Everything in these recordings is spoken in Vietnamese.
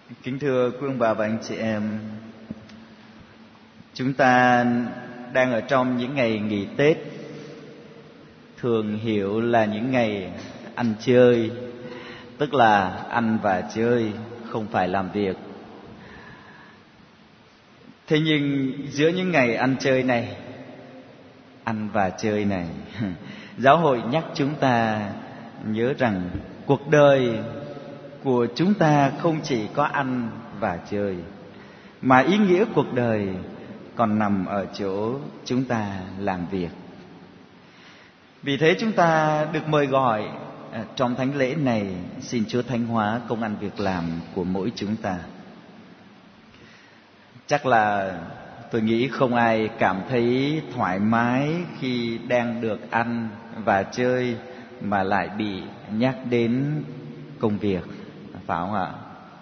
Kính thưa quý ông bà và anh chị em, chúng ta đang ở trong những ngày nghỉ Tết, thường hiểu là những ngày ăn chơi, tức là ăn và chơi, không phải làm việc. Thế nhưng giữa những ngày ăn chơi này, ăn và chơi này, giáo hội nhắc chúng ta nhớ rằng cuộc đời của chúng ta không chỉ có ăn và chơi, mà ý nghĩa cuộc đời còn nằm ở chỗ chúng ta làm việc. Vì thế chúng ta được mời gọi trong thánh lễ này, xin Chúa thánh hóa công ăn việc làm của mỗi chúng ta. Chắc là tôi nghĩ không ai cảm thấy thoải mái khi đang được ăn và chơi mà lại bị nhắc đến công việc, phải không ạ?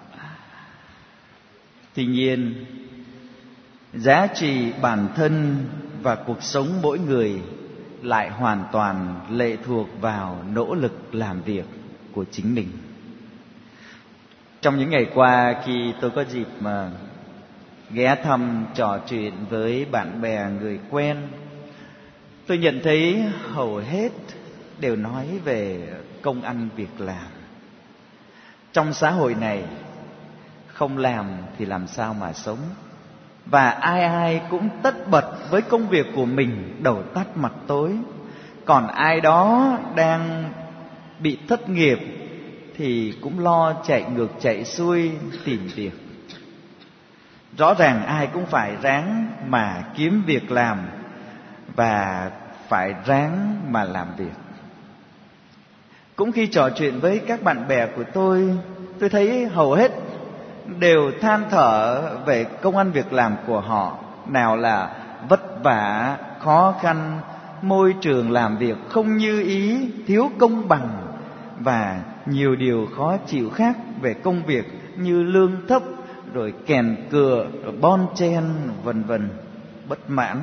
Tuy nhiên, giá trị bản thân và cuộc sống mỗi người lại hoàn toàn lệ thuộc vào nỗ lực làm việc của chính mình. Trong những ngày qua, khi tôi có dịp mà ghé thăm trò chuyện với bạn bè người quen, tôi nhận thấy hầu hết đều nói về công ăn việc làm. Trong xã hội này, không làm thì làm sao mà sống. Và ai ai cũng tất bật với công việc của mình, đầu tắt mặt tối. Còn ai đó đang bị thất nghiệp thì cũng lo chạy ngược chạy xuôi tìm việc. Rõ ràng ai cũng phải ráng mà kiếm việc làm và phải ráng mà làm việc. Cũng khi trò chuyện với các bạn bè của tôi thấy hầu hết đều than thở về công ăn việc làm của họ. Nào là vất vả, khó khăn, môi trường làm việc không như ý, thiếu công bằng và nhiều điều khó chịu khác về công việc như lương thấp, rồi kèn cựa, rồi bon chen, vân vân, bất mãn.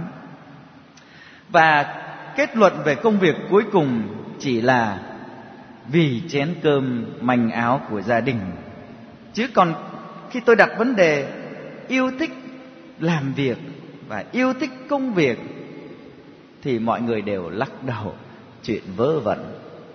Và kết luận về công việc cuối cùng chỉ là vì chén cơm manh áo của gia đình. Chứ còn khi tôi đặt vấn đề yêu thích làm việc và yêu thích công việc thì mọi người đều lắc đầu, chuyện vớ vẩn.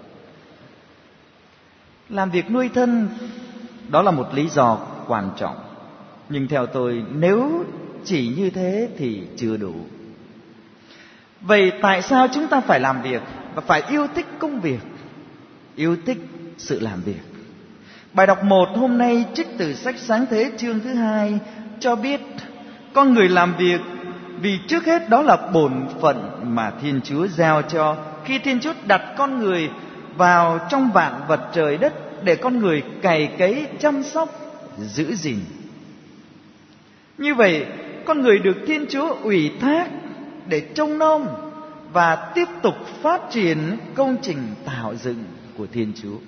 Làm việc nuôi thân, đó là một lý do quan trọng. Nhưng theo tôi, nếu chỉ như thế thì chưa đủ. Vậy tại sao chúng ta phải làm việc và phải yêu thích công việc, yêu thích sự làm việc? Bài đọc 1 hôm nay trích từ sách Sáng Thế chương thứ 2 cho biết con người làm việc vì trước hết đó là bổn phận mà Thiên Chúa giao cho khi Thiên Chúa đặt con người vào trong vạn vật trời đất để con người cày cấy, chăm sóc, giữ gìn. Như vậy, con người được Thiên Chúa ủy thác để trông nom và tiếp tục phát triển công trình tạo dựng của Thiên Chúa.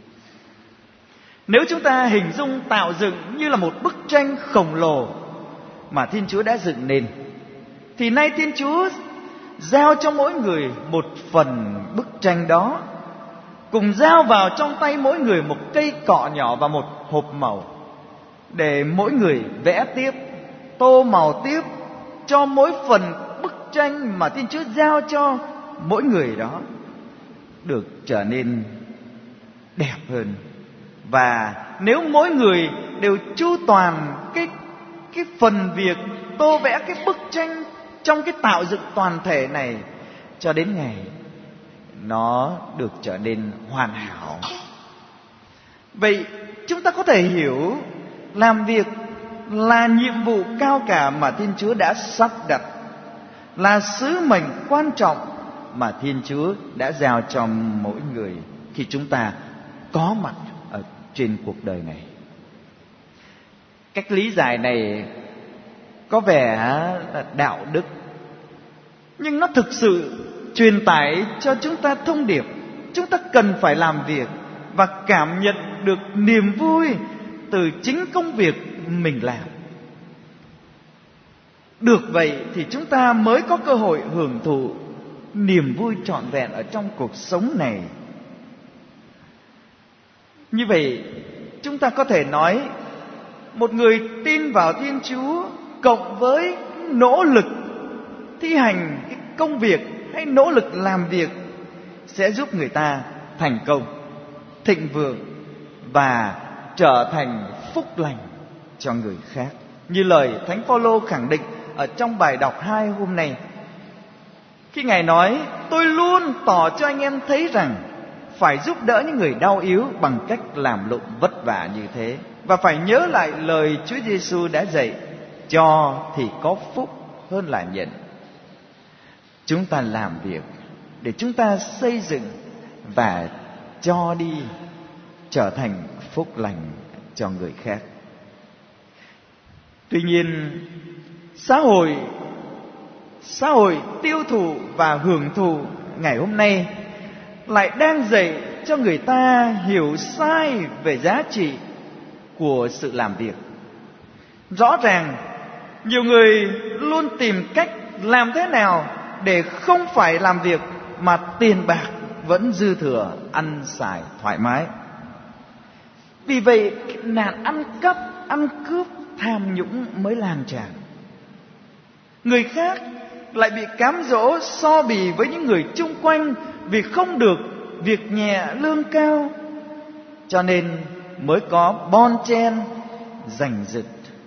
Nếu chúng ta hình dung tạo dựng như là một bức tranh khổng lồ mà Thiên Chúa đã dựng nên, thì nay Thiên Chúa giao cho mỗi người một phần bức tranh đó, cùng giao vào trong tay mỗi người một cây cọ nhỏ và một hộp màu, để mỗi người vẽ tiếp, tô màu tiếp cho mỗi phần bức tranh mà Thiên Chúa giao cho mỗi người đó được trở nên đẹp hơn. Và nếu mỗi người đều chu toàn cái phần việc tô vẽ cái bức tranh trong cái tạo dựng toàn thể này, cho đến ngày nó được trở nên hoàn hảo. Vậy chúng ta có thể hiểu làm việc là nhiệm vụ cao cả mà Thiên Chúa đã sắp đặt, là sứ mệnh quan trọng mà Thiên Chúa đã giao cho mỗi người khi chúng ta có mặt ở trên cuộc đời này. Cách lý giải này có vẻ là đạo đức, nhưng nó thực sự truyền tải cho chúng ta thông điệp chúng ta cần phải làm việc và cảm nhận được niềm vui từ chính công việc mình làm. Được vậy thì chúng ta mới có cơ hội hưởng thụ niềm vui trọn vẹn ở trong cuộc sống này. Như vậy chúng ta có thể nói một người tin vào Thiên Chúa cộng với nỗ lực thi hành cái công việc hay nỗ lực làm việc sẽ giúp người ta thành công, thịnh vượng và trở thành phúc lành cho người khác. Như lời Thánh Phaolô khẳng định ở trong bài đọc 2 hôm nay, khi Ngài nói: tôi luôn tỏ cho anh em thấy rằng phải giúp đỡ những người đau yếu bằng cách làm lụng vất vả như thế, và phải nhớ lại lời Chúa Giêsu đã dạy: cho thì có phúc hơn là nhận. Chúng ta làm việc để chúng ta xây dựng và cho đi, trở thành phúc lành cho người khác. Tuy nhiên, xã hội tiêu thụ và hưởng thụ ngày hôm nay lại đang dạy cho người ta hiểu sai về giá trị của sự làm việc. Rõ ràng, nhiều người luôn tìm cách làm thế nào để không phải làm việc mà tiền bạc vẫn dư thừa, ăn xài thoải mái. Vì vậy, nạn ăn cắp, ăn cướp, tham nhũng mới lan tràn. Người khác lại bị cám dỗ so bì với những người chung quanh vì không được việc nhẹ lương cao, cho nên mới có bon chen, giành giật,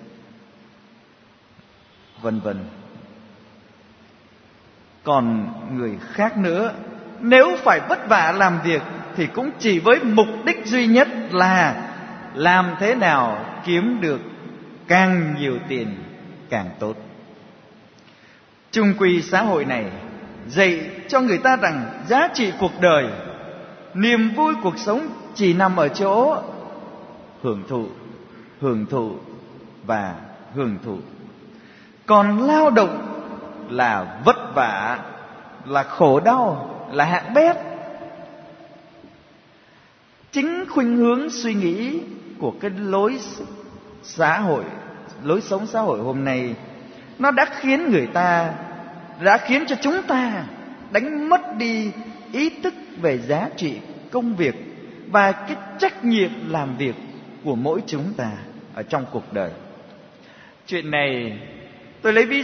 vân vân. Còn người khác nữa, nếu phải vất vả làm việc thì cũng chỉ với mục đích duy nhất là làm thế nào kiếm được càng nhiều tiền càng tốt. Chung quy xã hội này dạy cho người ta rằng giá trị cuộc đời, niềm vui cuộc sống chỉ nằm ở chỗ hưởng thụ và hưởng thụ. Còn lao động là vất vả, là khổ đau, là hạng bét. Chính khuynh hướng suy nghĩ của cái lối sống xã hội hôm nay, nó đã khiến cho chúng ta đánh mất đi ý thức về giá trị công việc và cái trách nhiệm làm việc của mỗi chúng ta ở trong cuộc đời. Chuyện này tôi lấy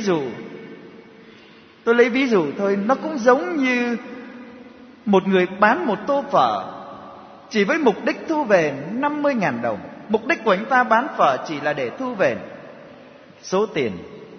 ví dụ thôi, nó cũng giống như một người bán một tô phở chỉ với mục đích thu về 50.000 đồng. Mục đích của anh ta bán phở chỉ là để thu về số tiền,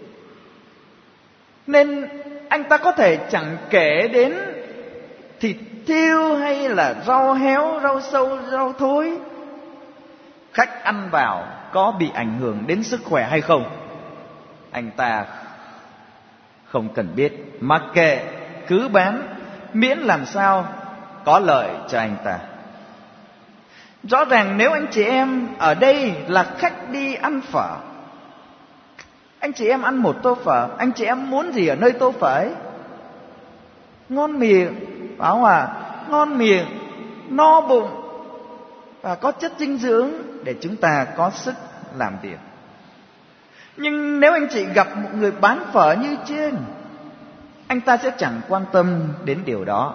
nên anh ta có thể chẳng kể đến thịt thiêu hay là rau héo, rau sâu, rau thối. Khách ăn vào có bị ảnh hưởng đến sức khỏe hay không, anh ta không cần biết, mặc kệ, cứ bán, miễn làm sao có lợi cho anh ta. Rõ ràng nếu anh chị em ở đây là khách đi ăn phở, anh chị em ăn một tô phở, anh chị em muốn gì ở nơi tô phở ấy? Ngon miệng, phải không ạ? Ngon miệng, no bụng và có chất dinh dưỡng để chúng ta có sức làm việc. Nhưng nếu anh chị gặp một người bán phở như trên, anh ta sẽ chẳng quan tâm đến điều đó.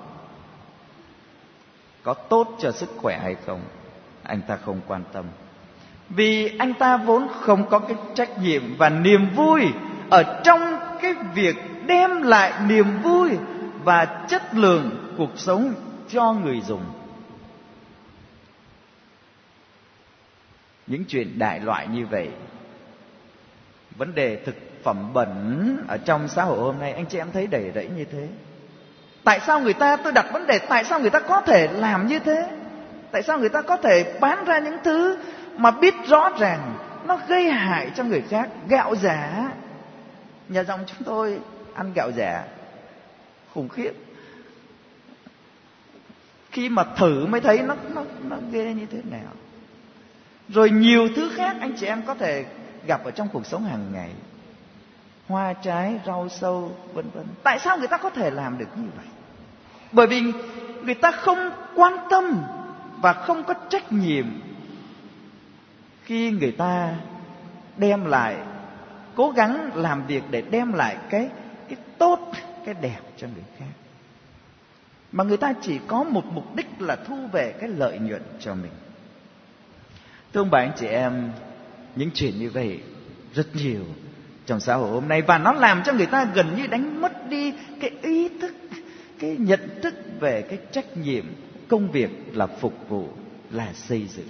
Có tốt cho sức khỏe hay không, anh ta không quan tâm. Vì anh ta vốn không có cái trách nhiệm và niềm vui ở trong cái việc đem lại niềm vui và chất lượng cuộc sống cho người dùng. Những chuyện đại loại như vậy, vấn đề thực phẩm bẩn ở trong xã hội hôm nay, anh chị em thấy đầy rẫy như thế. Tại sao tôi đặt vấn đề, tại sao người ta có thể làm như thế? Tại sao người ta có thể bán ra những thứ mà biết rõ ràng nó gây hại cho người khác? Gạo giả, nhà dòng chúng tôi ăn gạo giả khủng khiếp. Khi mà thử mới thấy nó ghê như thế nào. Rồi nhiều thứ khác anh chị em có thể gặp ở trong cuộc sống hàng ngày, hoa trái, rau sâu, vân vân. Tại sao người ta có thể làm được như vậy? Bởi vì người ta không quan tâm và không có trách nhiệm khi người ta đem lại, cố gắng làm việc để đem lại cái tốt, cái đẹp cho người khác. Mà người ta chỉ có một mục đích là thu về cái lợi nhuận cho mình. Thưa ông bà anh chị em, những chuyện như vậy rất nhiều trong xã hội hôm nay, và nó làm cho người ta gần như đánh mất đi cái ý thức, cái nhận thức về cái trách nhiệm công việc là phục vụ, là xây dựng.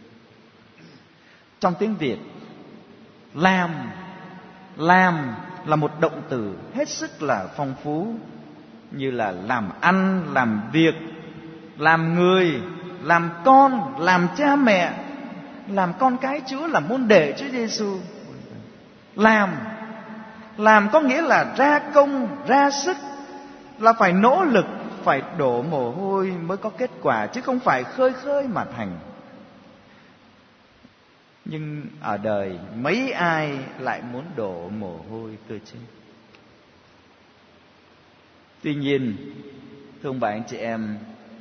Trong tiếng Việt, làm là một động từ hết sức là phong phú, như là làm ăn, làm việc, làm người, làm con, làm cha mẹ, làm con cái Chúa, làm môn đệ Chúa Giêsu. Làm có nghĩa là ra công, ra sức, là phải nỗ lực, phải đổ mồ hôi mới có kết quả, chứ không phải khơi khơi mà thành. Nhưng ở đời mấy ai lại muốn đổ mồ hôi cơ chứ? Tuy nhiên, thưa ông bà anh chị em,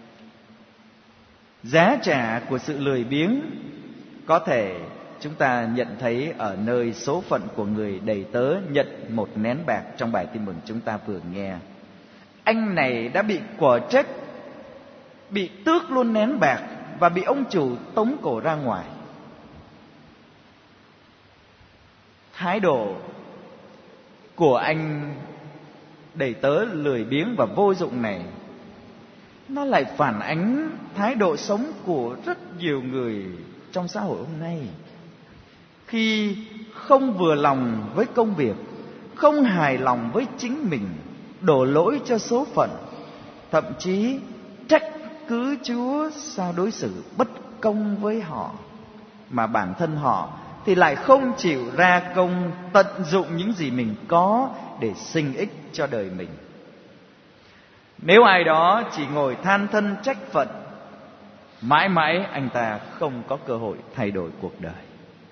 giá trả của sự lười biếng có thể chúng ta nhận thấy ở nơi số phận của người đầy tớ nhận một nén bạc trong bài tin mừng chúng ta vừa nghe. Anh này đã bị quở trách, bị tước luôn nén bạc và bị ông chủ tống cổ ra ngoài. Thái độ của anh đầy tớ lười biếng và vô dụng này, nó lại phản ánh thái độ sống của rất nhiều người trong xã hội hôm nay. Khi không vừa lòng với công việc, không hài lòng với chính mình, đổ lỗi cho số phận, thậm chí trách cứ Chúa sao đối xử bất công với họ, mà bản thân họ thì lại không chịu ra công tận dụng những gì mình có để sinh ích cho đời mình. Nếu ai đó chỉ ngồi than thân trách phận, mãi mãi anh ta không có cơ hội thay đổi cuộc đời.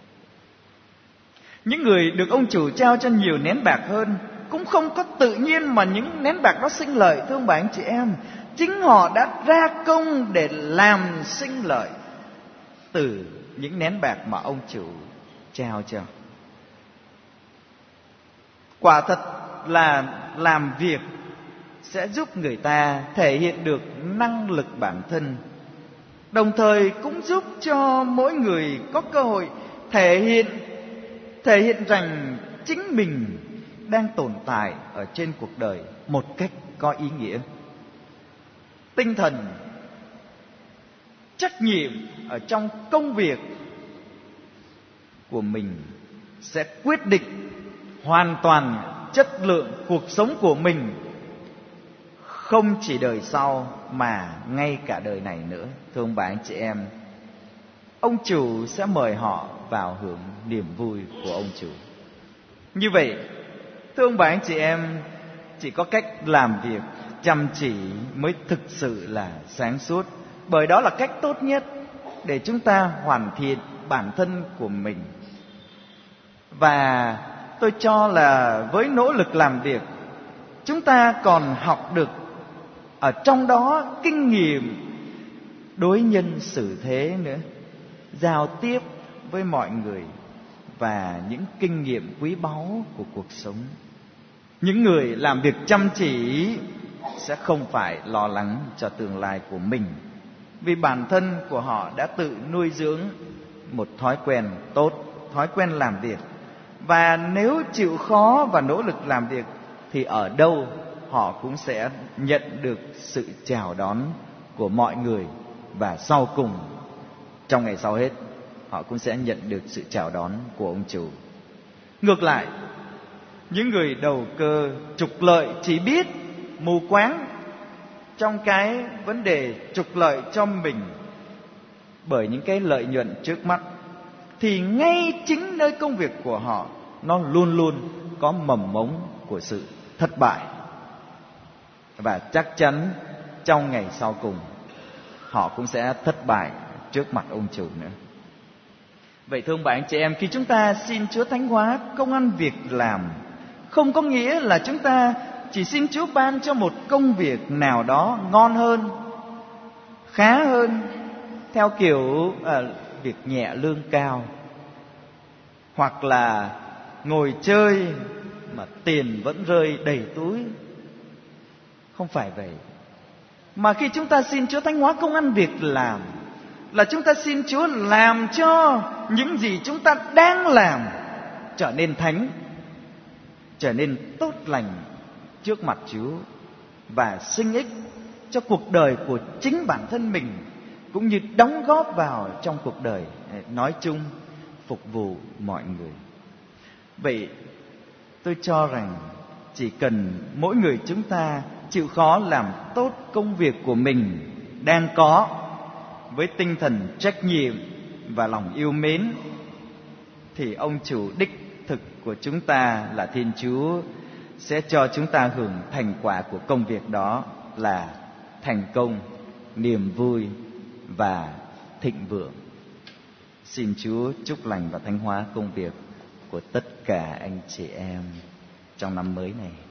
Những người được ông chủ trao cho nhiều nén bạc hơn cũng không có tự nhiên mà những nén bạc đó sinh lợi, thưa ông bà anh chị em. Chính họ đã ra công để làm sinh lợi từ những nén bạc mà ông chủ trao cho. Quả thật là làm việc sẽ giúp người ta thể hiện được năng lực bản thân, đồng thời cũng giúp cho mỗi người có cơ hội thể hiện rằng chính mình đang tồn tại ở trên cuộc đời một cách có ý nghĩa. Tinh thần trách nhiệm ở trong công việc của mình sẽ quyết định hoàn toàn chất lượng cuộc sống của mình, không chỉ đời sau mà ngay cả đời này nữa. Thưa ông bà anh chị em, ông chủ sẽ mời họ vào hưởng niềm vui của ông chủ. Như vậy, thưa ông bà anh chị em, chỉ có cách làm việc chăm chỉ mới thực sự là sáng suốt, bởi đó là cách tốt nhất để chúng ta hoàn thiện bản thân của mình. Và tôi cho là với nỗ lực làm việc, chúng ta còn học được ở trong đó kinh nghiệm đối nhân xử thế nữa, giao tiếp với mọi người, và những kinh nghiệm quý báu của cuộc sống. Những người làm việc chăm chỉ sẽ không phải lo lắng cho tương lai của mình, vì bản thân của họ đã tự nuôi dưỡng một thói quen tốt, thói quen làm việc. Và nếu chịu khó và nỗ lực làm việc thì ở đâu họ cũng sẽ nhận được sự chào đón của mọi người, và sau cùng, trong ngày sau hết, họ cũng sẽ nhận được sự chào đón của ông chủ. Ngược lại, những người đầu cơ trục lợi, chỉ biết mù quáng trong cái vấn đề trục lợi cho mình bởi những cái lợi nhuận trước mắt, thì ngay chính nơi công việc của họ nó luôn luôn có mầm mống của sự thất bại. Và chắc chắn trong ngày sau cùng họ cũng sẽ thất bại trước mặt ông chủ nữa. Vậy thưa ông bà anh chị em, khi chúng ta xin Chúa thánh hóa công ăn việc làm, không có nghĩa là chúng ta chỉ xin Chúa ban cho một công việc nào đó ngon hơn, khá hơn, theo kiểu việc nhẹ lương cao, hoặc là ngồi chơi mà tiền vẫn rơi đầy túi. Không phải vậy. Mà khi chúng ta xin Chúa thánh hóa công ăn việc làm, là chúng ta xin Chúa làm cho những gì chúng ta đang làm trở nên thánh, trở nên tốt lành trước mặt Chúa, và sinh ích cho cuộc đời của chính bản thân mình, cũng như đóng góp vào trong cuộc đời nói chung, phục vụ mọi người. Vậy tôi cho rằng chỉ cần mỗi người chúng ta chịu khó làm tốt công việc của mình đang có, với tinh thần trách nhiệm và lòng yêu mến, thì ông chủ đích thực của chúng ta là Thiên Chúa sẽ cho chúng ta hưởng thành quả của công việc đó là thành công, niềm vui và thịnh vượng. Xin Chúa chúc lành và thánh hóa công việc của tất cả anh chị em trong năm mới này.